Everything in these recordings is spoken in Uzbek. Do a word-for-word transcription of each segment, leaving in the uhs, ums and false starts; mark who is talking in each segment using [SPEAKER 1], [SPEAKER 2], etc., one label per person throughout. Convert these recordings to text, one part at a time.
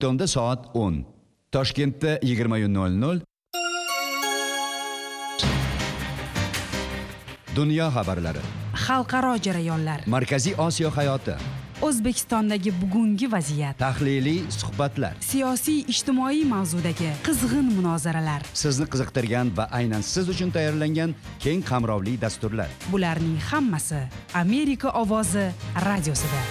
[SPEAKER 1] Washingtonda soat o'n, Toshkentda yigirma nol nol. Dunyo xabarlari,
[SPEAKER 2] xalqaro jarayonlar,
[SPEAKER 1] Markaziy Osiyo hayoti,
[SPEAKER 2] O'zbekistondagi bugungi vaziyat,
[SPEAKER 1] tahliliy suhbatlar,
[SPEAKER 2] siyosiy ijtimoiy mavzudagi qizg'in munozaralar,
[SPEAKER 1] sizni qiziqtirgan va aynan siz uchun tayyorlangan keng qamrovli dasturlar.
[SPEAKER 2] Bularning hammasi Amerika ovozi radiosida.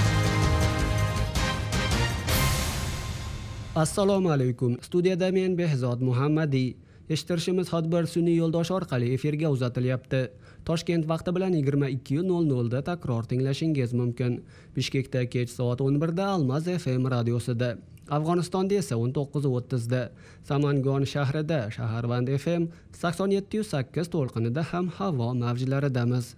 [SPEAKER 3] Assalomu alaykum. Studiyada men Behzod Muhammadiy. Eshittirishimiz Xodbir sun'iy yo'ldosh orqali efirga uzatilyapti. Toshkent vaqti bilan yigirma ikki nol nol da takror tinglashingiz mumkin. Bishkekda kech soat o'n bir da Almaz F M radiosida. Afg'onistonda esa o'n to'qqiz o'ttiz da. Samangon shahrida Shaharvand F M sakson yetti sakkiz to'lqinida ham havo mavjlaridamiz.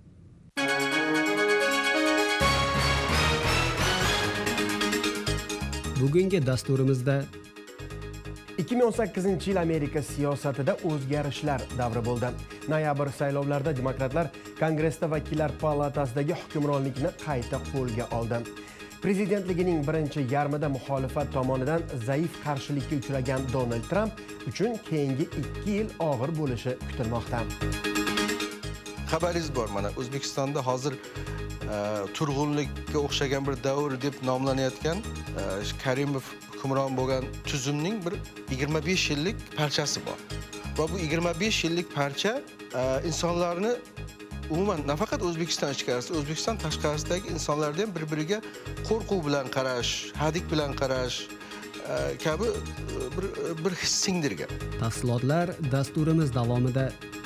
[SPEAKER 3] Bugungi dasturimizda
[SPEAKER 4] ikki ming o'n sakkizinchi yil Amerika siyosatida o'zgarishlar davri bo'ldi. Noyabr saylovlarida demokratlar Kongressda vakillar palatasidagi hukmronlikni qayta qo'lga oldi. Prezidentligining birinchi yarmida muxolifat tomonidan zaif qarshilikka uchragan Donald Trump uchun keyingi ikki yil og'ir bo'lishi kutilmoqda.
[SPEAKER 5] Xabaringiz bor, mana O'zbekistonda hozir turg'unlikka o'xshagan bir davr deb nomlanayotgan Karimov hukmron bo'lgan tuzumning bir yigirma besh yillik parchasi bor. Va bu yigirma besh yillik parcha insonlarni umuman nafaqat O'zbekiston ichkarisida, O'zbekiston tashqarisidagi insonlarga ham bir-biriga qo'rquv bilan qarash, hadik bilan qarash kabi bir bir his singdirgan.
[SPEAKER 3] Tafsilotlar dasturimiz davomida.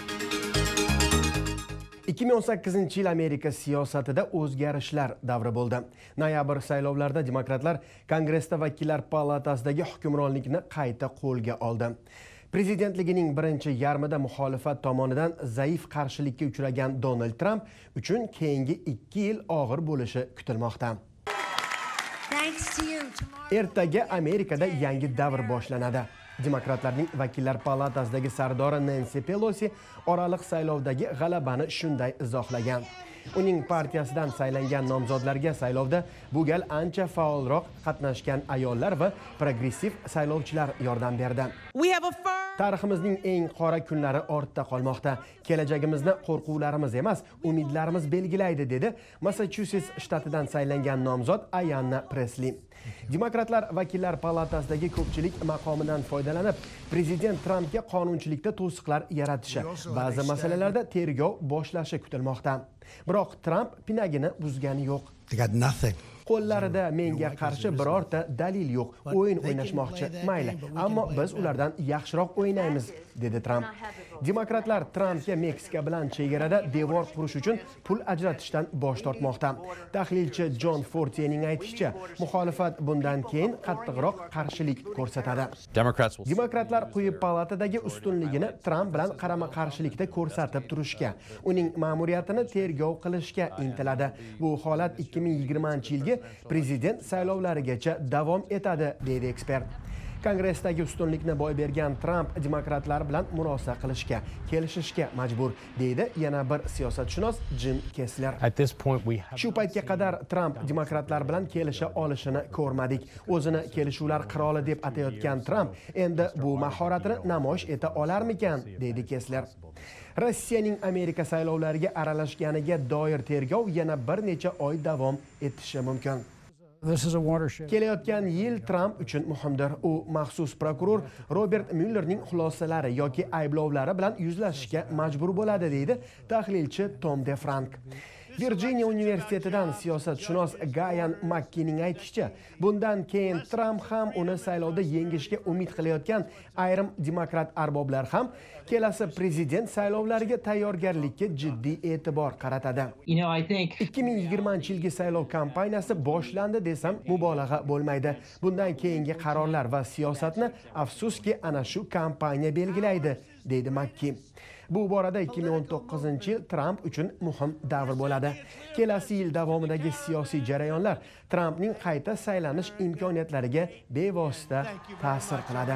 [SPEAKER 4] ikki ming o'n sakkizinchi yil Amerika siyosatida o'zgarishlar davri bo'ldi. Noyabr saylovlarida demokratlar Kongressda vakillar palatasidagi hukmronlikni qayta qo'lga oldi. Prezidentligining birinchi yarmida muxolifat tomonidan zaif qarshilikka uchragan Donald Trump uchun keyingi ikki yil og'ir bo'lishi kutilmoqda. Ertaga Amerikada yangi davr boshlanadi. Demokratlarning vakillar palatasidagi sardori Nancy Pelosi oraliq saylovdagi g'alabani shunday izohlagan. Uning partiyasidan saylangan nomzodlarga saylovda bu gal ancha faolroq qatnashgan ayollar va progressiv saylovchilar yordam berdi. Tariximizning eng qora kunlari ortda qolmoqda. Kelajagimizni qo'rquvlarimiz emas, umidlarimiz belgilaydi, dedi Massachusets shtatidan saylangan nomzod Ayanna Presley. Demokratlar vakillar palatasidagi ko'pchilik maqomidan foydalanib, prezident Trampga qonunchilikda to'siqlar yaratishi, ba'zi masalalarda tergov boshlashi kutilmoqda. Biroq Trump pinagini buzgani yo'q. Qo'llarida menga qarshi birorta dalil yo'q. O'yin o'ynashmoqchi, mayli, ammo biz ulardan yaxshiroq o'ynaymiz, dedi Trump. Demokratlar Trampga Meksika bilan chegarada devor qurish uchun pul ajratishdan bosh tortmoqda. Tahlilchi John Fortierning aytishicha, muxolifat bundan keyin qattiqroq qarshilik ko'rsatadi. Demokratlar quyi palatadagi ustunligini Trump bilan qarama-qarshilikda ko'rsatib turishga, uning ma'muriyatini tergov qilishga intiladi. Bu holat ikki ming yigirmanchi yilgi prezident saylovlarigacha davom etadi, deydi ekspert. Kongressdagi ustunlikni boy bergan Trump demokratlar bilan murosa qilishga, kelishishga majbur, deydi yana bir siyosatshunos Jim Kessler. Shu paytga qadar Trump demokratlar bilan kelisha olishini ko'rmadik. O'zini kelishuvlar qiroli deb atayotgan Trump endi bu mahoratini namoyish eta olarmikan, deydi Kessler. Rossiyaning Amerika saylovlariga aralashganiga doir tergov yana bir necha oy davom etishi mumkin. Kelayotgan yil Trump uchun muhimdir. U maxsus prokuror Robert Muellerning xulosalari yoki ayblovlari bilan yuzlashishga majbur bo'ladi, deydi tahlilchi Tom DeFrank. Virginia universitetidan siyosatshunos Gayan Makkining aytishicha, bundan keyin Trump ham uni saylovda yengishga umid qilayotgan ayrim demokrat arboblar ham kelasi prezident saylovlariga tayyorgarlikka jiddiy e'tibor qaratadi. ikki ming yigirmanchi yilgi saylov kampaniyasi boshlandi desam mubolag'a bo'lmaydi. Bundan keyingi qarorlar va siyosatni afsuski ana shu kampaniya belgilaydi, deydi Makki. Bu borada ikki ming o'n to'qqizinchi yil Trump uchun muhim davr bo'ladi. Kelasi yil davomidagi siyosiy jarayonlar Trumpning qayta saylanish imkoniyatlariga bevosita ta'sir qiladi.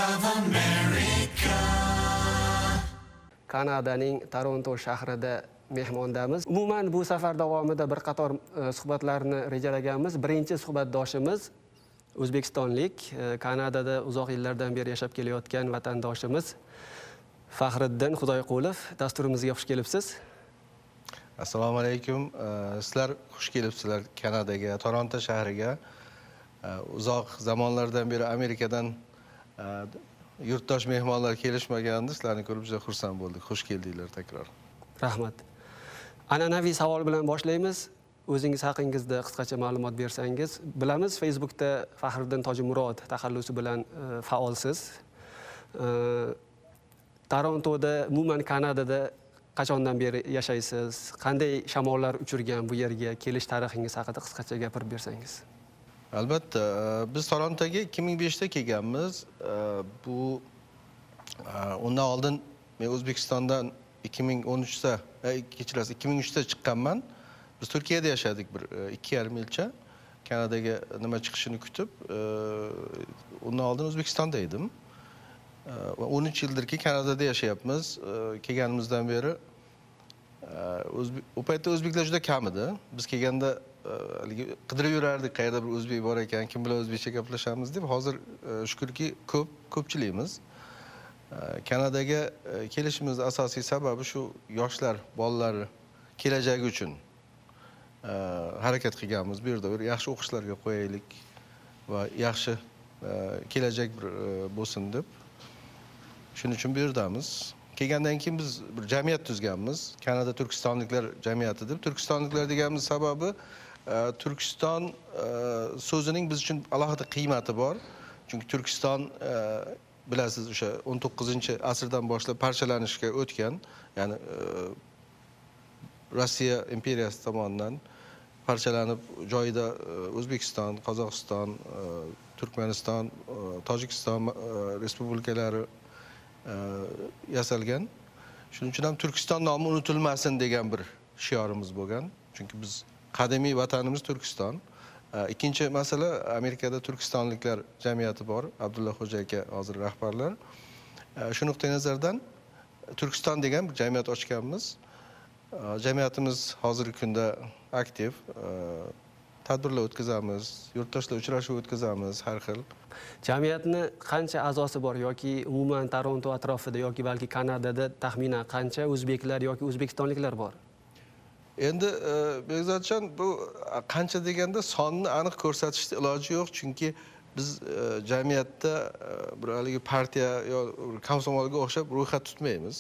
[SPEAKER 4] Kanadaning Toronto shahrida
[SPEAKER 3] mehmondamiz. Umuman bu safar davomida bir qator suhbatlarni rejalaganmiz. Birinchi suhbatdoshimiz O'zbekistonlik, Kanadada uzoq yillardan beri yashab kelayotgan vatandoshimiz Faxriddin Xudoyqulov. Dasturimizga xush kelibsiz.
[SPEAKER 5] Assalomu alaykum. Sizlar xush kelibsizlar Kanadaga, Toronto shahriga. Uzoq zamonlardan beri Amerikadan yurtdosh mehmonlar kelishmagandi. Sizlarni ko'rib juda xursand bo'ldik. Xush keldinglar takror.
[SPEAKER 3] Rahmat. An'anaviy savol bilan boshlaymiz. O'zingiz haqingizda qisqacha ma'lumot bersangiz. Bilamiz, Facebookda Faxriddin Tojimurod taxallusi bilan faolsiz. Torontoda, umuman Kanadada qachondan beri yashaysiz? Qanday shamollar uchirgan bu yerga kelish tarixingiz haqida qisqacha gapirib bersangiz?
[SPEAKER 5] Albatta, biz Torontoga ikki ming beshda kelganmiz. Bu undan oldin men O'zbekistondan ikki ming o'n uchda, kechirasiz, ikki ming uchda chiqqanman. Biz Turkiyada yashadik bir ikki yarim yilcha. Kanadaga nima chiqishini kutib, undan oldin O'zbekistonda edim. o'n uch yildirki Kanadada yashayapmiz. Kelganimizdan beri u paytda o'zbeklar juda kam edi. Biz kelganda qidirib yurardik, qayerda bir o'zbek bor ekan, kim bilan o'zbekcha gaplashamiz deb. Hozir shukrki ko'p, ko'pchilikmiz. Kanadaga kelishimiz asosiy sababi shu yoshlar, bolalar kelajagi uchun harakat qilganmiz. Bu yerda bir yaxshi o'qishlarga qo'yaylik va yaxshi kelajak bo'lsin deb. Shuning uchun bu yerdamiz. Kelgandan keyin biz bir jamiyat tuzganmiz. Kanada Turkistonliklar jamiyati deb. Turkistonliklar deganimiz sababi Turkiston so'zining biz uchun alohida qiymati bor. Chunki Turkiston bilasiz, o'sha o'n to'qqizinchi asrdan boshlab parchalanishga o'tgan, ya'ni Rossiya imperiyasi tomonidan parchalanib joyida O'zbekiston, Qozog'iston, Turkmaniston, Tojikiston respublikalari yasalgan. Shuning uchun ham Turkiston nomi unutilmasin degan bir shiorimiz bo'lgan. Chunki biz qadimiy vatanimiz Turkiston. Ikkinchi masala, Amerikada Turkistonliklar jamiyati bor. Abdulla Xo'ja aka hozir rahbarlar. Shu nuqtai nazardan Turkiston degan bir jamiyat ochganmiz. Jamiyatimiz hozirgi kunda aktiv. Tadbirlar o'tkazamiz, yurtdoshlar uchrashuv o'tkazamiz, har xil.
[SPEAKER 3] Jamiyatni qancha a'zosi bor yoki umuman Toronto atrofida yoki balki Kanadada taxminan qancha o'zbeklar yoki o'zbekistonliklar bor?
[SPEAKER 5] Endi Bekzodjon, bu qancha deganda sonni aniq ko'rsatishning iloji yo'q, chunki biz jamiyatda bir haligi partiya yo komsomolga o'xshab ro'yxat tutmaymiz.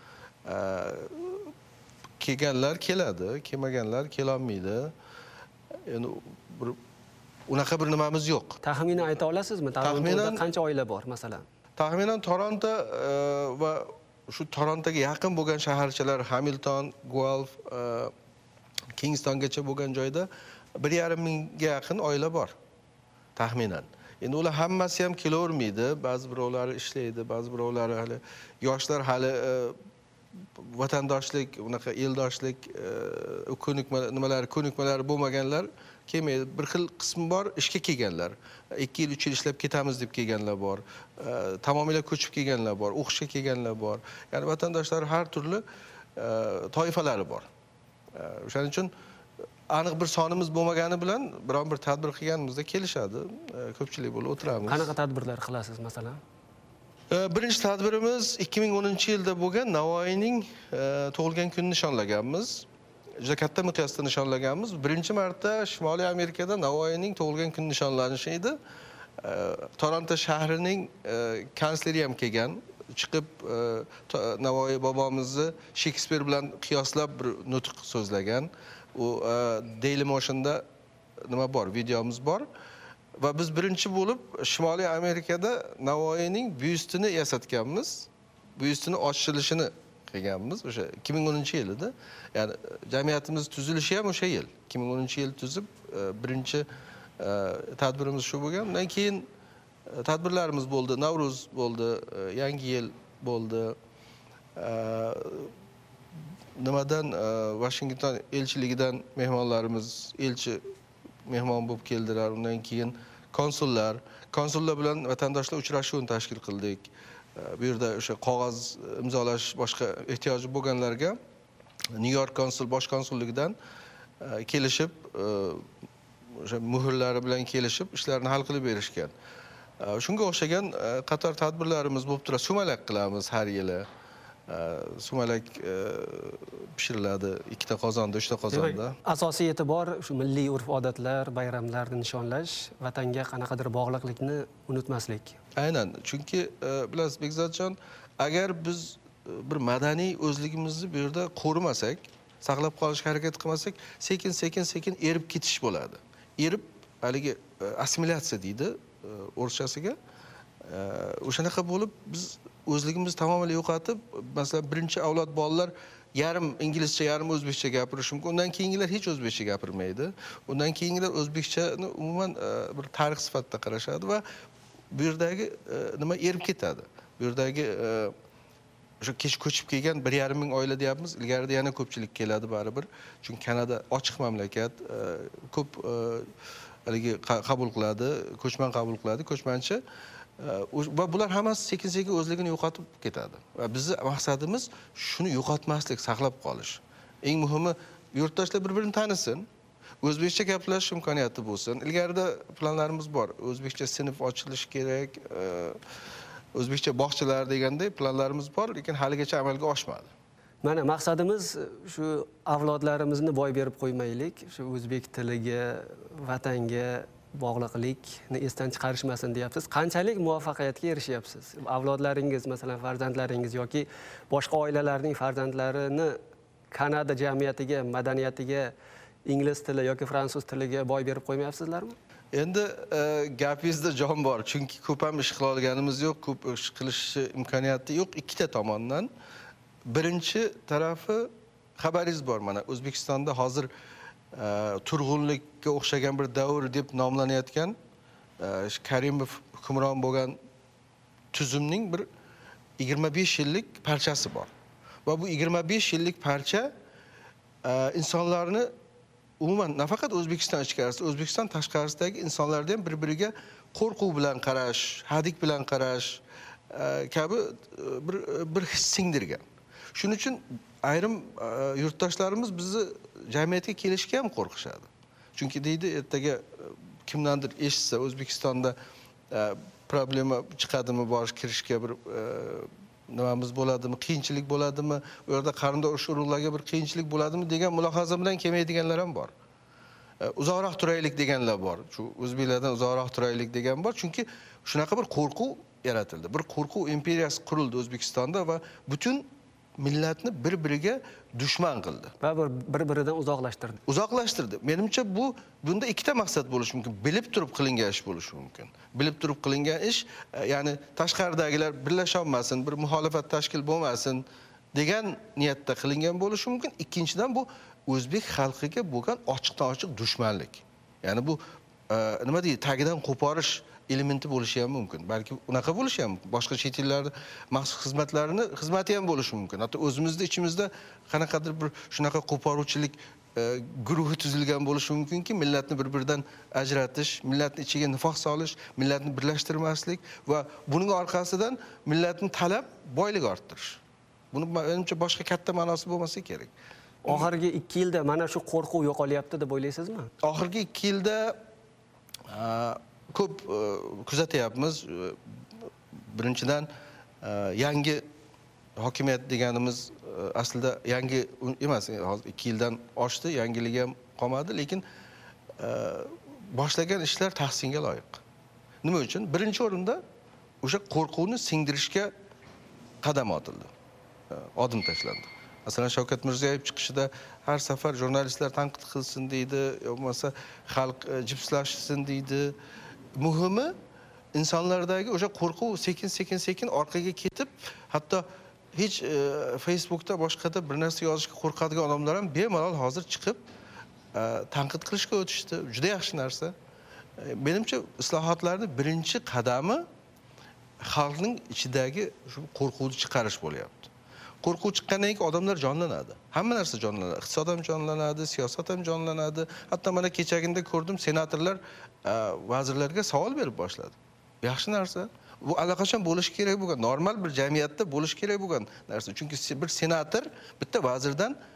[SPEAKER 5] Kelganlar keladi, kelmaganlar kelolmaydi. Endi bir unaqa bir nimamiz yo'q.
[SPEAKER 3] Taxminan ayta olasizmi? Torontoda qancha oila bor masalan?
[SPEAKER 5] Taxminan Toronto va shu Torontoga yaqin bo'lgan shaharchalar Hamilton, Guelph, Kingstongacha bo'lgan joyda bir yarim mingga yaqin oila bor. Taxminan. Endi ular hammasi ham kelavermaydi. Ba'zi birovlari ishlaydi, ba'zi birovlari hali yoshlar hali vatandoshlik, unaqa eldoshlik, ko'nikmalar, nimalar, ko'nikmalari bo'lmaganlar kelmaydi. Bir xil qismi bor, ishga kelganlar. ikki yil, uch yil ishlab ketamiz deb kelganlar bor. Tamomila ko'chib kelganlar bor, o'qishga kelganlar bor. Ya'ni vatandoshlar har turli toifalari bor. O'shaning uchun aniq bir sonimiz bo'lmagani bilan biron bir tadbir qilganimizda kelishadi. Ko'pchilik bo'lib o'tiramiz.
[SPEAKER 3] Qanaqa tadbirlar qilasiz masalan?
[SPEAKER 5] Birinchi tadbirimiz ikki ming o'ninchi yilda bo'lgan Navoiyning tug'ilgan kunini nishonlaganmiz. Juda katta miqyosda nishonlaganmiz. Birinchi marta Shimoliy Amerikada Navoiyning tug'ilgan kuni nishonlanishi edi. Toronto shahrining kansleri ham kelgan, chiqib Navoiy bobomizni Shekspir bilan qiyoslab bir nutq so'zlagan. U Daily Motion'da nima bor, videomiz bor. Va biz birinchi bo'lib Shimoliy Amerikada Navoiyning byustini yasatganmiz. Byustini ochilishini qilganmiz o'sha ikki ming o'ninchi yil edi. Ya'ni jamiyatimiz tuzilishi ham o'sha yil. ikki ming o'ninchi yil tuzib birinchi tadbirimiz shu bo'lgan. Undan keyin tadbirlarimiz bo'ldi. Navruz bo'ldi, Yangi yil bo'ldi. Nimadan Washington elchiligidan mehmonlarimiz, elchi mehmon bo'lib keldilar. Undan keyin konsullar, konsullar bilan vatandoshlar uchrashuvini tashkil qildik. Bu yerda o'sha qog'oz imzolash boshqa ehtiyoji bo'lganlarga New York konsul bosh konsulligidan kelishib, o'sha muhrlari bilan kelishib ishlarni hal qilib berishgan. Shunga o'xshagan qator tadbirlarimiz bo'lib turadi. Sumalak qilamiz har yili. Sumalak pishiriladi ikkita qozonda, uchta qozonda.
[SPEAKER 3] Asosiy e'tibor shu milliy urf-odatlar, bayramlarni nishonlash, vatanga qanaqadir bog'liqlikni unutmaslik.
[SPEAKER 5] Aynan, chunki bilasiz Bekzodjon, agar biz bir madaniy o'zligimizni bu yerda qo'rimasak, saqlab qolishga harakat qilmasak, sekin sekin sekin erib ketish bo'ladi. Erib, haligi assimilyatsiya deydi o'rchasiga. O'shanaqa bo'lib biz o'zligimizni tamomila yo'qotib, masalan, birinchi avlod bolalar yarim inglizcha, yarim o'zbekcha gapirishi mumkin. Undan keyingilar hech o'zbekcha gapirmaydi. Undan keyingilar o'zbekchani umuman bir tarix sifatida qarashadi va bu yerdagi nima erib ketadi. Bu yerdagi o'sha kech ko'chib kelgan bir yarim ming oila deyapmiz. Ilgarida yana ko'pchilik keladi baribir. Chunki Kanada ochiq mamlakat, ko'p haligi qabul qiladi, ko'chman qabul qiladi, ko'chmanchi. Va bular hammasi sekin-sekin o'zligini yo'qotib ketadi. Va bizning maqsadimiz shuni yo'qotmaslik, saqlab qolish. Eng muhimi, yurtdoshlar bir-birini tanisin, o'zbekcha gaplashish imkoniyati bo'lsin. Ilgarida planlarimiz bor. O'zbekcha sinf ochilishi kerak, o'zbekcha bog'chalar deganday planlarimiz bor, lekin haligacha amalga oshmadi.
[SPEAKER 3] Mana maqsadimiz shu avlodlarimizni boy berib qo'ymaylik, shu o'zbek tiliga, vatanga bog'liqlikni esdan chiqarishmasin deyapsiz. Qanchalik muvaffaqiyatga erishyapsiz? Avlodlaringiz, masalan, farzandlaringiz yoki boshqa oilalarning farzandlarini Kanada jamiyatiga, madaniyatiga, ingliz tili yoki fransuz tiliga boy berib qo'ymayapsizlarmi?
[SPEAKER 5] Endi gapingizda jon bor, chunki ko'p ham ish qila olganimiz yo'q, ko'p ish qilish imkoniyati yo'q ikkita tomondan. Birinchi tarafi xabaringiz bor, mana O'zbekistonda hozir turg'unlikka o'xshagan bir davr deb nomlanayotgan Karimov hukmron bo'lgan tuzumning bir yigirma besh yillik parchasi bor. Va bu yigirma besh yillik parcha insonlarni umuman nafaqat O'zbekiston ichkarisida, O'zbekiston tashqarisidagi insonlarga ham bir-biriga qo'rquv bilan qarash, hadik bilan qarash kabi bir bir his singdirgan. Shuning uchun ayrim yurtdoshlarimiz bizni jamiyatga kelishga ham qo'rqishadi. Chunki deydi, ertaga kimdandir eshitsa O'zbekistonda problema chiqadimi, borish kirishga bir nimamiz bo'ladimi, qiyinchilik bo'ladimi, u yerda qarindosh urug'larga bir qiyinchilik bo'ladimi degan mulohaza bilan kelmaydiganlar ham bor. Uzoqroq turaylik deganlar bor. Shu o'zbeklardan uzoqroq turaylik degan bor, chunki shunaqa bir qo'rquv yaratildi. Bir qo'rquv imperiyasi qurildi O'zbekistonda va butun millatni bir-biriga dushman qildi.
[SPEAKER 3] Va bir-biridan uzoqlashtirdi.
[SPEAKER 5] Uzoqlashtirdi. Menimcha bu bunda ikkita maqsad bo'lishi mumkin. Bilib turib qilingan ish bo'lishi mumkin. Bilib turib qilingan ish, ya'ni tashqaridagilar birlasha olmasin, bir muxolifat tashkil bo'lmasin degan niyatda qilingan bo'lishi mumkin. Ikkinchidan bu o'zbek xalqiga bo'lgan ochiqdan-ochiq dushmanlik. Ya'ni bu nima deydi, tagidan qo'porish elementi bo'lishi ham mumkin. Balki unaqa bo'lishi ham mumkin. Boshqa chet ellarda maxsus xizmatlarini xizmati ham bo'lishi mumkin. Hatto o'zimizda ichimizda qanaqadir bir shunaqa qo'poruvchilik guruhi tuzilgan bo'lishi mumkinki, millatni bir-biridan ajratish, millatni ichiga nifoq solish, millatni birlashtirmaslik va buning orqasidan millatni talab, boylik orttirish. Buni menimcha boshqa katta ma'nosi bo'lmasa kerak.
[SPEAKER 3] Oxirgi ikki yilda mana shu qo'rquv yo'qolyapti deb o'ylaysizmi?
[SPEAKER 5] Oxirgi ikki yilda ko'p kuzatyapmiz. Birinchidan yangi hokimiyat deganimiz aslida yangi emas, hozir ikki yildan oshdi, yangiligi ham qolmadi, lekin boshlagan ishlar tahsinga loyiq. Nima uchun? Birinchi o'rinda o'sha qo'rquvni singdirishga qadam otildi. Odim tashlandi. Masalan, Shavkat Mirziyoyev chiqishida har safar jurnalistlar tanqid qilsin deydi, yo'qmasa xalq jipslashsin deydi. Muhimi insonlardagi o'sha qo'rquv sekin-sekin sekin orqaga ketib, hatto hech Facebookda boshqada bir narsa yozishga qo'rqadigan odamlar ham bemalol hozir chiqib tanqid qilishga o'tishdi. Juda yaxshi narsa. Menimcha islohotlarning birinchi qadami xalqning ichidagi shu qo'rquvni chiqarish bo'lyapti. Qo'rquv chiqqandan keyin odamlar jonlanadi. Hamma narsa jonlanadi. Iqtisod ham jonlanadi, siyosat ham jonlanadi. Hatto mana kechaginda ko'rdim, senatorlar vazirlarga savol berib boshladi. Yaxshi narsa. Bu allaqachon bo'lishi kerak bo'lgan, normal bir jamiyatda bo'lishi kerak bo'lgan narsa. Chunki bir senator bitta vazirdan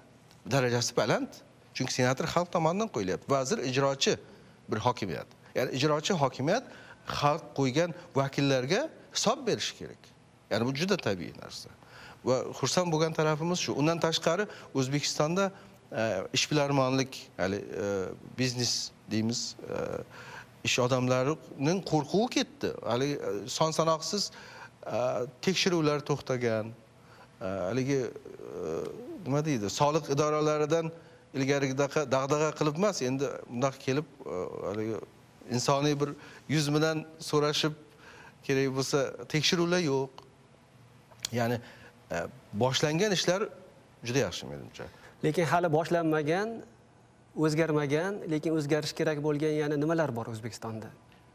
[SPEAKER 5] darajasi baland. Chunki senator xalq tomonidan qo'yilyapti. Vazir ijrochi bir hokimiyat. Ya'ni ijrochi hokimiyat xalq qo'ygan vakillarga hisob berishi kerak. Ya'ni bu juda tabiiy narsa. Va xursand bo'lgan tarafimiz shu. Undan tashqari O'zbekistonda ishbilarmonlik, hali biznes deymiz, ish odamlarining qo'rquvi ketdi. Hali son sanoqsiz tekshiruvlar to'xtagan. Haligi nima deydi? Soliq idoralaridan ilgarigidaqa dag'dag'a qilib emas, endi bundoq kelib haligi insoniy bir yuz bilan so'rashib kerak bo'lsa tekshiruvlar yo'q. Ya'ni boshlangan ishlar juda yaxshi menimcha.
[SPEAKER 3] Lekin hali boshlanmagan, o'zgarmagan, lekin o'zgarish kerak bo'lgan yana nimalar bor O'zbekistonda?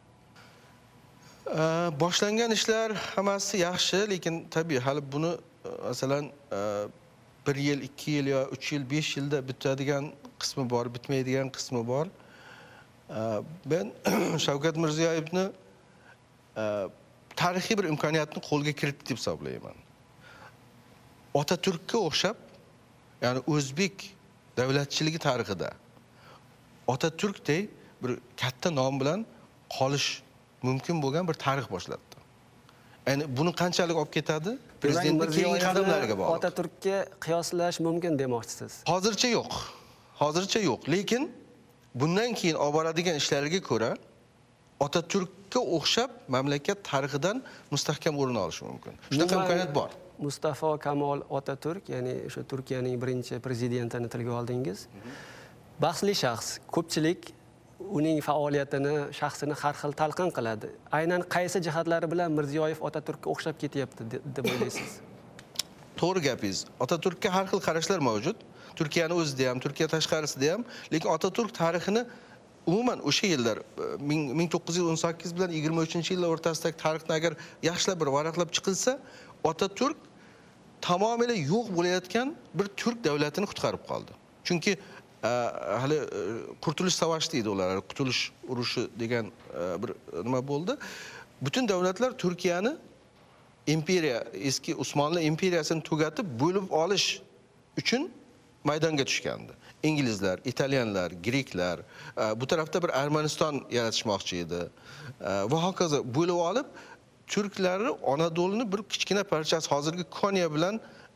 [SPEAKER 5] Boshlangan ishlar hammasi yaxshi, lekin tabii hali buni masalan bir yil, ikki yil yo uch yil, besh yilda bitadigan qismi bor, bitmaydigan qismi bor. Ben Shavkat Mirziyoyevni tarixiy bir imkoniyatni qo'lga kiritdi deb hisoblayman. Otaturkka o'xshab, ya'ni o'zbek davlatchiligi tarixida Otaturkdek bir katta nom bilan qolish mumkin bo'lgan bir tarix boshlatdi. Ya'ni buni qanchalik olib ketadi? Prezidentning keyingi qadamlariga bog'liq.
[SPEAKER 3] Otaturkka qiyoslash mumkin demoqchisiz.
[SPEAKER 5] Hozircha yo'q. Hozircha yo'q, lekin bundan keyin olib boradigan ishlarga ko'ra Otaturkka o'xshab mamlakat tarixidan mustahkam o'rin olishi mumkin. Shunaqa imkoniyat bor.
[SPEAKER 3] Mustafa Kemal Otaturk, ya'ni o'sha Turkiyaning birinchi prezidentini tilga oldingiz. Bahsli shaxs, ko'pchilik uning faoliyatini, shaxsini har xil talqin qiladi. Aynan qaysi jihatlari bilan Mirziyoyev Otaturkka o'xshab ketyapti deb o'ylaysiz?
[SPEAKER 5] To'g'ri gapingiz. Otaturkka har xil qarashlar mavjud. Turkiyani o'zida ham, Turkiya tashqarisida ham, lekin Otaturk tarixini umuman o'sha yillar ming to'qqiz yuz o'n sakkiz bilan yigirma uchinchi yillar o'rtasidagi tarixni agar yaxshilab bir varaqlab chiqilsa, Otaturk tamomila yo'q bo'layotgan bir turk davlatini qutqarib qoldi. Chunki hali Qurtulush savashi deydi ular, Qurtulush urushi degan bir nima bo'ldi. Butun davlatlar Turkiyani imperiya, eski Osmonli imperiyasini tugatib bo'lib olish uchun maydonga tushgandi. İngilizler, İtalyanlar, Greklar, bu tarafta bir Ermeniston yaratishmoqchi edi. Va hokazo bo'lib olib Türkleri Anadolu'nun bir kichkina parchasi, hozirgi Konya bilan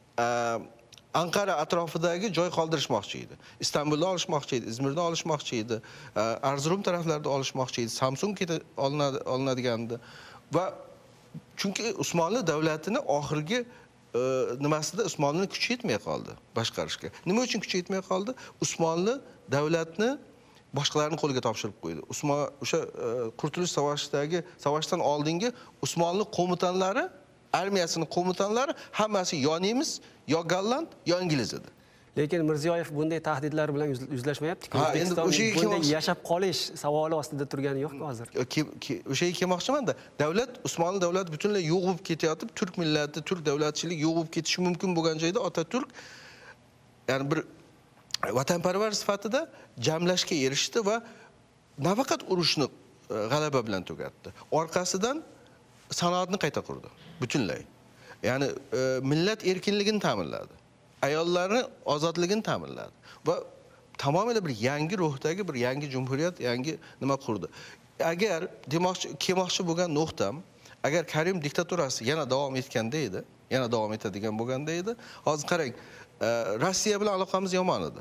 [SPEAKER 5] Ankara atrofidagi joy qoldirishmoqchi edi. İstanbulda olishmoqchi edi, İzmirda olishmoqchi edi, Erzurum taraflarida olishmoqchi edi, Samsun ketib olinadigan edi. Va chunki Osmonli davlatini oxirgi nimasida Osmonli kuchi yetmay qoldi boshqarishga. Nima uchun kuchi yetmay qoldi? Osmonli davlatni boshqalarning qo'liga topshirib qo'ydi. Osmon o'sha Qurtulush savashidagi savashdan oldingi Osmonli qo'mitanlari, armiyasining qo'mitanlari hammasi yo nemis, yo golland, yo ingliz edi.
[SPEAKER 3] Lekin Mirziyoyev bunday tahdidlar bilan yuzlashmayapti-ku. O'zbekiston bunday yashab qolish savoli ostida turgani yo'q hozir.
[SPEAKER 5] O'sha kelmoqchiman-da, davlat, Osmonli davlati butunlay yo'q bo'lib ketayotib, turk millati, turk davlatchilik yo'q bo'lib ketishi mumkin bo'lgan joyda Otaturk ya'ni bir vatanparvar sifatida jamlashga erishdi va nafaqat urushni g'alaba bilan tugatdi. Orqasidan sanoatni qayta qurdi butunlay. Ya'ni millat erkinligini ta'minladi. Ayollarni ozodligini ta'minladi va tamomila bir yangi ruhdagi bir yangi jumhuriyat, yangi nima qurdi. Agar demoqchi, kelmoqchi bo'lgan nuqtam, agar Karim diktaturasi yana davom etganda edi, yana davom etadigan bo'lganda edi, hozir qarang, Rossiya bilan aloqamiz yomon edi.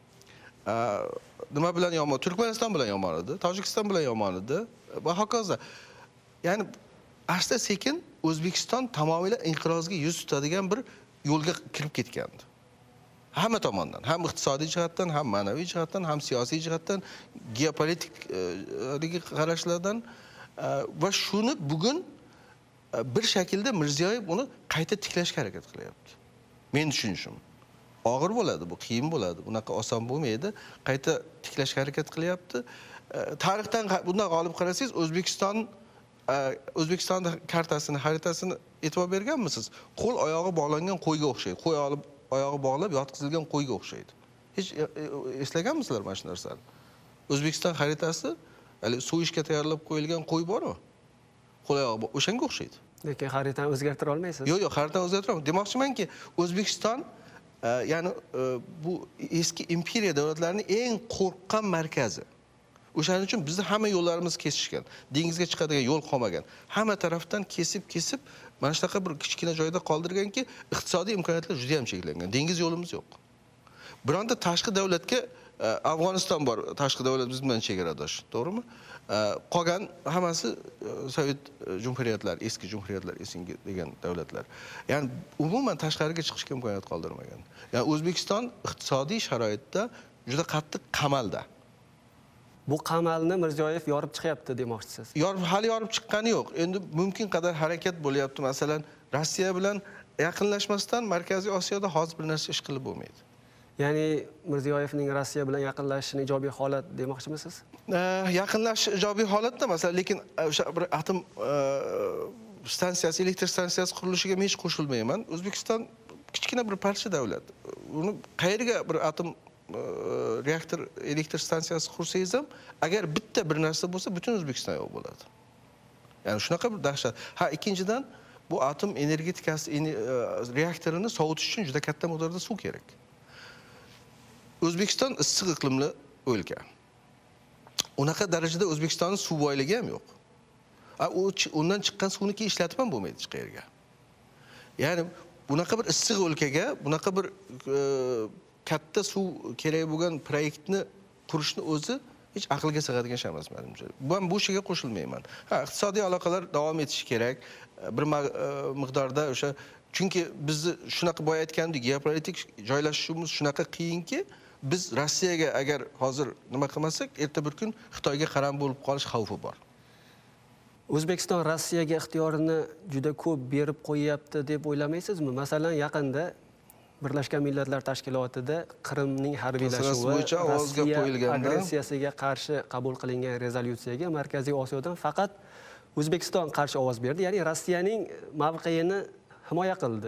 [SPEAKER 5] Nima bilan yomon? Turkmaniston bilan yomon edi, Tojikiston bilan yomon edi va hokazo. Ya'ni asta sekin O'zbekiston tamomila inqirozga yuz tutadigan bir yo'lga kirib ketgandi. Hamma tomondan, ham iqtisodiy jihatdan, ham ma'naviy jihatdan, ham siyosiy jihatdan, geopolitik qarashlardan va shuni bugun bir shaklda Mirziyoyev uni qayta tiklashga harakat qilyapti. Men tushunishim. Og'ir bo'ladi, bu qiyin bo'ladi, bunaqa oson bo'lmaydi. Qayta tiklashga harakat qilyapti. Tarixdan bundan g'olib qarasangiz, O'zbekiston O'zbekiston kartasini, xaritasini e'tibor berganmisiz? Qo'l oyog'i bog'langan qo'yga o'xshaydi. Qo'y olib, oyog'i bog'lab yotqizilgan qo'yga o'xshaydi. Hech eslaganmisizlar mana shu narsani? O'zbekiston xaritasi, hali so'yishga tayyorlab qo'yilgan qo'y bormi? Qo'l oyog'i o'shanga o'xshaydi.
[SPEAKER 3] Lekin xaritani o'zgartira olmaysiz.
[SPEAKER 5] Yo'q, yo'q, xaritani o'zgartira olmayman. Demoqchimanki, O'zbekiston ya'ni bu eski imperiya davlatlarining eng qo'rqqan markazi. O'shaning uchun bizni hamma yo'llarimiz kesishgan. Dengizga chiqadigan yo'l qolmagan. Hamma tarafdan kesib-kesib mana shunaqa bir kichkina joyda qoldirganki, iqtisodiy imkoniyatlar juda ham cheklangan. Dengiz yo'limiz yo'q. Bironta tashqi davlatga Afg'oniston bor, tashqi davlat biz bilan chegaradosh, to'g'rimi? Qolgan hammasi Sovet jumhuriyatlari, eski jumhuriyatlar esinga degan davlatlar. Ya'ni umuman tashqariga chiqishga imkoniyat qoldirmagan. Ya'ni O'zbekiston iqtisodiy sharoitda juda qattiq qamalda.
[SPEAKER 3] Bu qamalni Mirziyoyev yorib chiqyapti demoqchisiz.
[SPEAKER 5] Yorib hali yorib chiqqani yo'q. Endi mumkin qadar harakat bo'lyapti. Masalan, Rossiya bilan yaqinlashmasdan Markaziy Osiyoda hozir bir narsa ish qilib bo'lmaydi.
[SPEAKER 3] Ya'ni Mirziyoyevning Rossiya bilan yaqinlashishini ijobiy holat demoqchimisiz?
[SPEAKER 5] Yaqinlashish ijobiy holatda, masalan, lekin o'sha bir atom stansiyasi, elektr stansiyasi qurilishiga men hech qo'shilmayman. O'zbekiston kichkina bir parcha davlat. Uni qayerga bir atom reaktor elektr stansiyasi qursangiz ham, agar bitta bir narsa bo'lsa, butun O'zbekiston yo'q bo'ladi. Ya'ni shunaqa bir dahshat. Ha, ikkinchidan bu atom energetikasi reaktorini sovutish uchun juda katta miqdorda suv kerak. O'zbekiston issiq iqlimli o'lka. Unaqa darajada O'zbekistonning suv boyligi ham yo'q. Undan chiqqan suvni keyin ishlatib ham bo'lmaydi hech qayerga. Ya'ni bunaqa bir issiq o'lkaga, bunaqa bir katta suv kerak bo'lgan proyektni qurishni o'zi hech aqlga sig'adigan ish emas menimcha. Men bu ishga qo'shilmayman. Ha, iqtisodiy aloqalar davom etishi kerak. Bir miqdorda o'sha, chunki bizni shunaqa boya aytgandik, geopolitik joylashishimiz shunaqa qiyinki, biz Rossiyaga agar hozir nima qilmasak, erta bir kun Xitoyga qaram bo'lib qolish xavfi bor.
[SPEAKER 3] O'zbekiston Rossiyaga ixtiyorini juda ko'p berib qo'yapti deb o'ylamaysizmi? Masalan, yaqinda Birlashgan Millatlar Tashkilotida Qrimning harbiylashuvi Rossiya agressiyasiga qarshi qabul qilingan rezolyutsiyaga Markaziy Osiyodan faqat O'zbekiston qarshi ovoz berdi, ya'ni Rossiyaning mavqeini himoya qildi.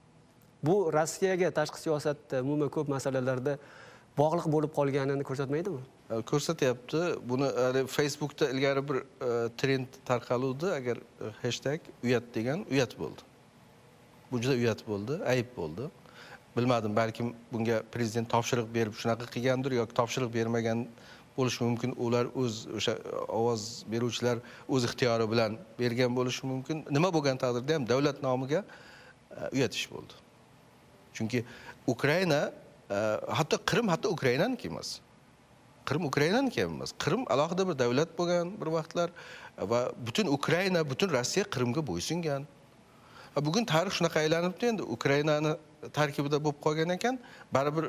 [SPEAKER 3] Bu Rossiyaga tashqi siyosatda, umuman ko'p masalalarda bog'liq bo'lib qolganini ko'rsatmaydimi?
[SPEAKER 5] Ko'rsatyapti. Buni Facebookda ilgari bir trend tarqaluvdi, agar hashtag uyat degan uyat bo'ldi. Bu juda uyat bo'ldi, ayib bo'ldi. Bilmadim, balkim bunga prezident topshiriq berib shunaqa qilgandir yoki topshiriq bermagan bo'lishi mumkin. Ular o'z o'sha ovoz beruvchilar o'z ixtiyori bilan bergan bo'lishi mumkin. Nima bo'lgan taqdirda ham davlat nomiga uyatish bo'ldi. Chunki Ukraina, hatto Qrim hatto Ukrainaniki emas. Qrim Ukrainaniki emas. Qrim alohida bir davlat bo'lgan bir vaqtlar va butun Ukraina, butun Rossiya Qrimga bo'ysungan. Bugun tarix shunaqa aylanibdi, endi Ukrainani tarkibida bo'lib qolgan ekan, baribir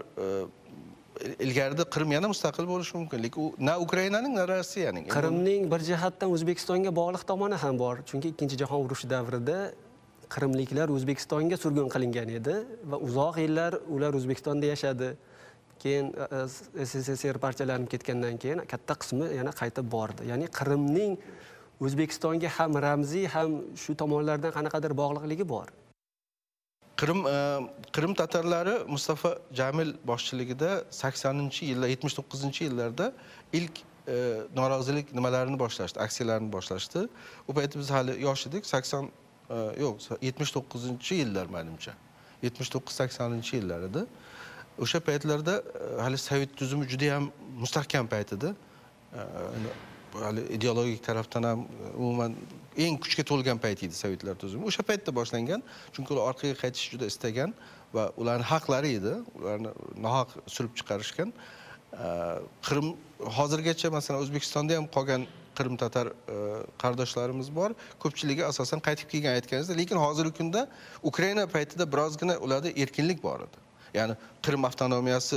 [SPEAKER 5] ilgarida Qrim yana mustaqil bo'lishi mumkin, lekin u na Ukrainaning, na Rossiyaning.
[SPEAKER 3] Qrimning bir jihatdan O'zbekistonga bog'liq tomoni ham bor, chunki Ikkinchi jahon urushi davrida Qrimliklar O'zbekistonga surgun qilingan edi va uzoq yillar ular O'zbekistonda yashadi. Keyin S S S R parchalanib ketgandan keyin katta qismi yana qaytib bordi. Ya'ni Qrimning O'zbekistonga ham ramziy, ham shu tomonlardan qanaqadir bog'liqligi bor.
[SPEAKER 5] Qrim Qrim tatarlari Mustafa Jamil boshchiligida saksoninchi yillar, yetmish to'qqizinchi yillarda ilk norozilik nimalarini boshlashdi, aksiyalarni boshlashdi. U paytda biz hali yosh edik, sakson yo'q, yetmish to'qqizinchi yillar menimcha. yetmish to'qqiz saksoninchi yillar edi. O'sha paytlarda hali Sovet tuzumi juda ham mustahkam payt edi. Hali ideologik tarafdan ham umuman eng kuchga to'lgan payt edi Sovetlar tuzumi. O'sha paytda boshlangan, chunki ular orqaga qaytish juda istagan va ularning haqlari edi. Ularni nohaq surib chiqarishgan. Qrim hozirgacha masalan O'zbekistonda ham qolgan Qrim tatar qardoshlarimiz bor. Ko'pchiligi asosan qaytib kelgan aytganingizda, lekin hozirgi kunda Ukraina paytida birozgina ularda erkinlik bor edi. Ya'ni Qrim avtonomiyasi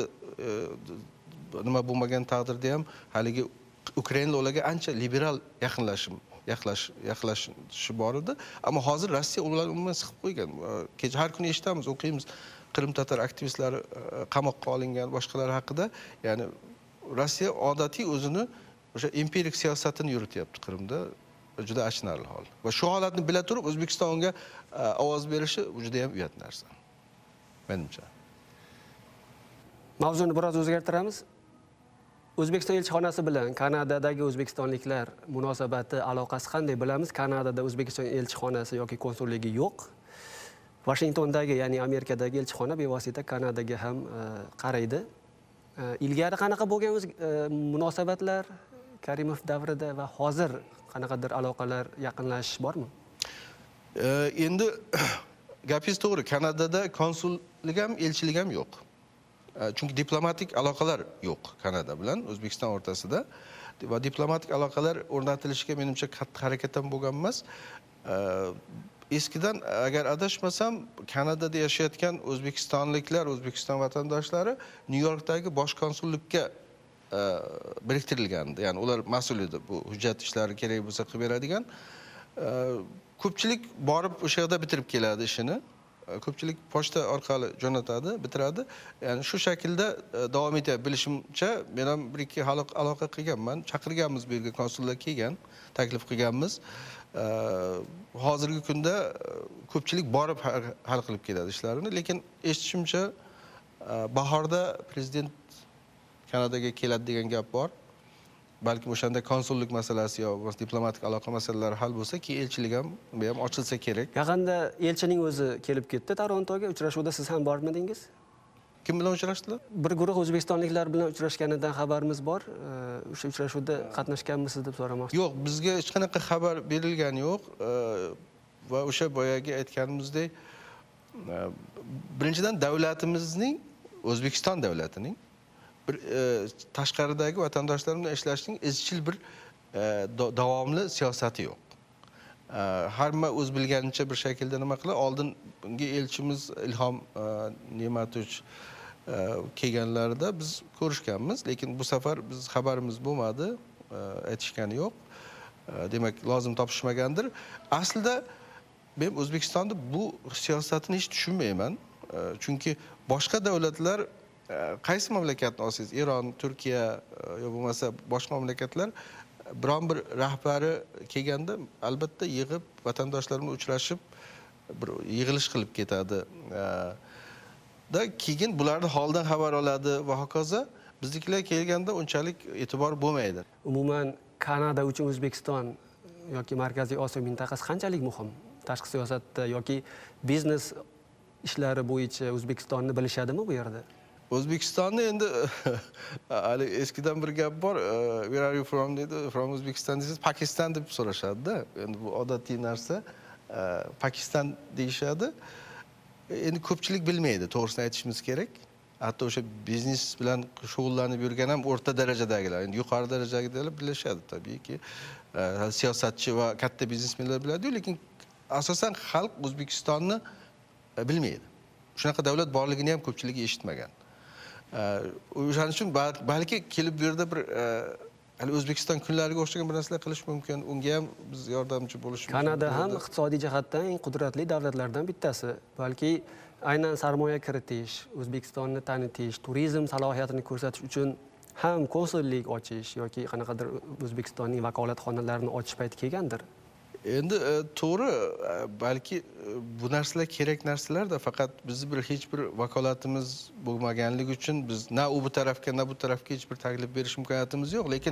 [SPEAKER 5] nima bo'lmagan taqdirda ham haligi Ukrainalar ularga ancha liberal yaqinlashim, yaqlash, yaqlashishi bor edi. Ammo hozir Rossiya ularni umuman siqib qo'ygan. Kecha har kuni eshitamiz, o'qiymiz Qrim tatar aktivistlari qamoqqa olingan, boshqalar haqida. Ya'ni Rossiya odatiy o'zini o'sha imperik siyosatini yurityapti Qrimda. Juda achinarli hol. Va shu holatni bila turib O'zbekistonga ovoz berishi juda ham uyat narsa. Menimcha.
[SPEAKER 3] Mavzuni biroz o'zgartiramiz. O'zbekiston elchixonasi bilan Kanadadagi o'zbekistonliklar munosabati, aloqasi qanday bilamiz? Kanadada O'zbekiston elchixonasi yoki konsulligi yo'q. Washingtondagi, ya'ni Amerikadagi elchixona bevosita Kanadaga ham qaraydi. Ilgari qanaqa bo'lgan o'z munosabatlar Karimov davrida va hozir qanaqadir aloqalar, yaqinlashish bormi?
[SPEAKER 5] Endi gapingiz to'g'ri. Kanadada konsullik ham, elchilik ham yo'q. Chunki diplomatik aloqalar yo'q Kanada bilan O'zbekiston o'rtasida va diplomatik aloqalar o'rnatilishiga menimcha qattiq harakat ham bo'lgan emas. Eskidan agar adashmasam Kanadada yashayotgan o'zbekistonliklar, O'zbekiston vatandoshlari Nyu-Yorkdagi bosh konsullikka biriktirilgandi. Ya'ni ular mas'ul edi bu hujjat ishlari kerak bo'lsa qilib beradigan. Ko'pchilik borib o'sha yerda bitirib keladi ishini. Ko'pchilik pochta orqali jo'natadi, bitiradi. Ya'ni shu shaklda davom etadi. Bilishimcha, men ham bir ikki aloqa qilganman, chaqirganmiz bu yerga konsullar kelgan, taklif qilganmiz. Hozirgi kunda ko'pchilik borib hal qilib keladi ishlarini, lekin eshitishimcha bahorda prezident Kanadaga keladi degan gap bor. Balki o'shanda konsullik masalasi yo diplomatik aloqa masalalari hal bo'lsa, keyin elchilik ham ham ochilsa kerak.
[SPEAKER 3] Yaqinda elchining o'zi kelib ketdi Torontoga. Uchrashuvda siz ham bormidingiz?
[SPEAKER 5] Kim bilan uchrashdilar?
[SPEAKER 3] Bir guruh o'zbekistonliklar bilan uchrashganidan xabarimiz bor. O'sha uchrashuvda qatnashganmisiz deb so'ramoqchi.
[SPEAKER 5] Yo'q, bizga hech qanaqa xabar berilgani yo'q va o'sha boyagi aytganimizdek, birinchidan davlatimizning, O'zbekiston davlatining bir tashqaridagi vatandoshlar bilan ishlashning izchil bir davomli siyosati yo'q. Hamma o'z bilganicha bir shaklda nima qiladi? Oldingi elchimiz Ilhom Ne'matovich kelganlarida biz ko'rishganmiz, lekin bu safar biz xabarimiz bo'lmadi, aytishgani yo'q. Demak, lozim topishmagandir. Aslida men O'zbekistonda bu siyosatni hech tushunmayman. Chunki boshqa davlatlar qaysi mamlakatni olsangiz, Eron, Turkiya yo bo'lmasa boshqa mamlakatlar biron bir rahbari kelganda albatta yig'ib vatandoshlar bilan uchrashib bir yig'ilish qilib ketadi. Da keyin bularning holidan xabar oladi va hokazo. Biznikilar kelganda unchalik e'tibor bo'lmaydi.
[SPEAKER 3] Umuman Kanada uchun O'zbekiston yoki Markaziy Osiyo mintaqasi qanchalik muhim? Tashqi siyosatda yoki biznes ishlari bo'yicha O'zbekistonni bilishadimi bu yerda?
[SPEAKER 5] O'zbekistonni endi hali eskidan bir gap bor. Where are you from dedi. From Uzbekistan desiz Pakistan deb so'rashadi-da. Endi bu odatiy narsa. Pakistan deyishadi. Endi ko'pchilik bilmaydi, to'g'risini aytishimiz kerak. Hatto o'sha biznes bilan shug'ullanib yurgan ham o'rta darajadagilar, endi yuqori darajadagilar bilishadi tabiiyki. Siyosatchi va katta biznesmenlar biladi, lekin asosan xalq O'zbekistonni bilmaydi. Shunaqa davlat borligini ham ko'pchilik eshitmagan. O'shaning uchun balki kelib bu yerda bir hali O'zbekiston kunlariga o'xshagan bir narsalar qilish mumkin. Unga ham biz yordamchi bo'lishimiz mumkin.
[SPEAKER 3] Kanada ham iqtisodiy jihatdan eng qudratli davlatlardan bittasi. Balki aynan sarmoya kiritish, O'zbekistonni tanitish, turizm salohiyatini ko'rsatish uchun ham konsullik ochish yoki qanaqadir O'zbekistonning vakolatxonalarini ochish payti kelgandir.
[SPEAKER 5] Endi to'g'ri, balki bu narsalar kerak narsalarda, faqat bizni bir hech bir vakolatimiz bo'lmaganligi uchun biz na u bu tarafga, na bu tarafga hech bir taklif berish imkoniyatimiz yo'q, lekin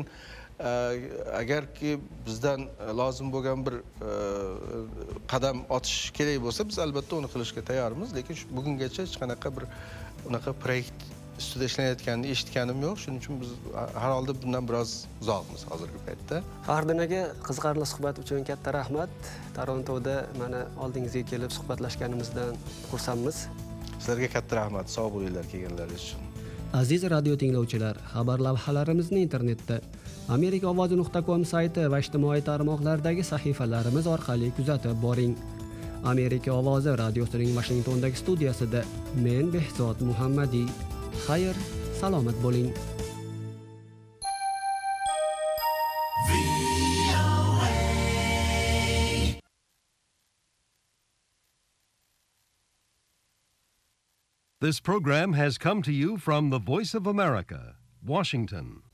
[SPEAKER 5] agarki bizdan lozim bo'lgan bir qadam otish kerak bo'lsa, biz albatta uni qilishga tayyormiz, lekin bugungacha hech qanaqa bir unaqa proyekt ustida ishlanayotganini eshitganim yo'q. Shuning uchun biz har holda bundan biroz uzoqmiz hozirgi paytda.
[SPEAKER 3] Faxriddin aka, qiziqarli suhbat uchun katta rahmat. Torontoda mana oldingizga kelib suhbatlashganimizdan xursandmiz.
[SPEAKER 5] Sizlarga katta rahmat, sog' bo'linglar kelganlaringiz uchun.
[SPEAKER 3] Aziz radio tinglovchilar, xabar lavhalarimizni internetda amerika ovozi nuqta com sayti va ijtimoiy tarmoqlardagi sahifalarimiz orqali kuzatib boring. Amerika ovozi radiosining Washingtondagi studiyasida men Behzod Muhammadiy. Xayr, salomat bo'ling.
[SPEAKER 6] This program has come to you from the Voice of America, Washington.